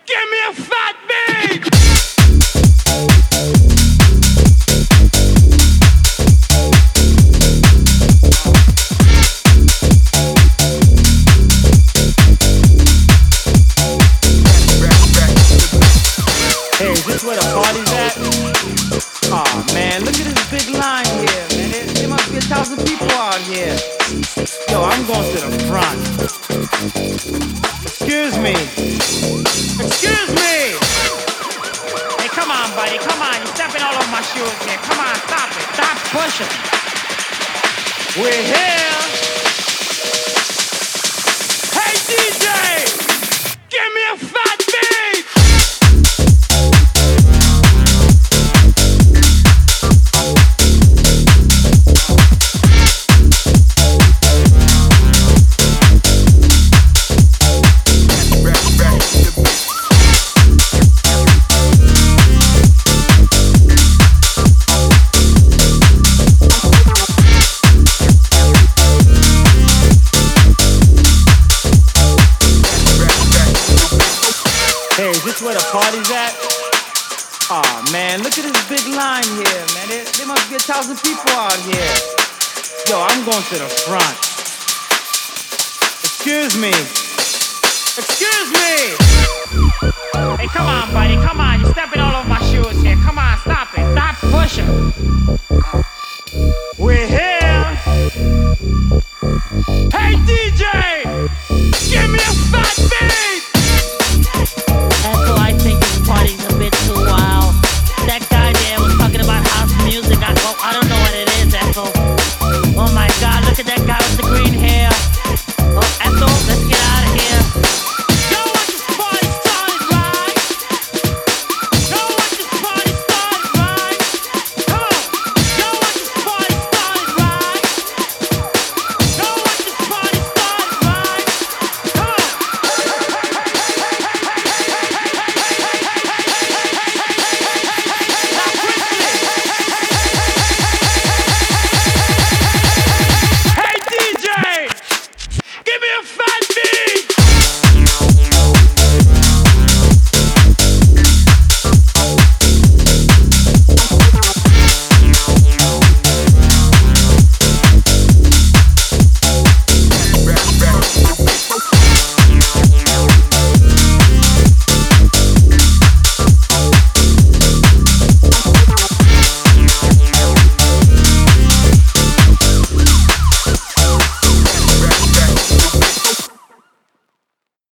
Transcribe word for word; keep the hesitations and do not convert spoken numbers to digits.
Give me a fat beat! Hey, is this where the party's at? Aw, oh, man, look at this big line here, man. There, there must be a thousand people out here. Yo, I'm going to the front. Excuse me. Excuse me! Hey, come on, buddy, come on. You're stepping all over my shoes here. Come on, stop it. Stop pushing. We're here. Hey, D J! Give me a fat beat! Hey, is this where the party's at? Aw, oh, man, look at this big line here, man. There, there must be a thousand people out here. Yo, I'm going to the front. Excuse me. Excuse me! Hey, come on, buddy, come on. You're stepping all over my shoes here. Come on, stop it. Stop pushing. We're here.